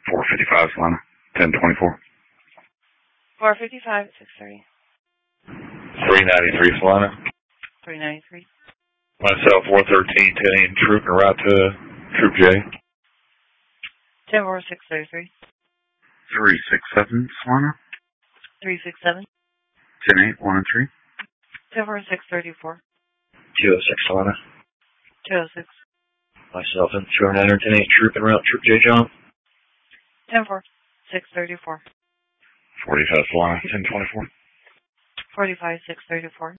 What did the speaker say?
455 Solana, 1024. 455, 630. 393 Solana. 393. Myself, 413, 10 Troop, and route to Troop J. 10-4, 633. 367 Solana. 367. 10-8, 1 and 3. 10-4, 634. 206 Solana. 206. Myself and 209 10-8 Troop, and route Troop J John. 10-4, 634. 45 Solana, 1024. 45, 634.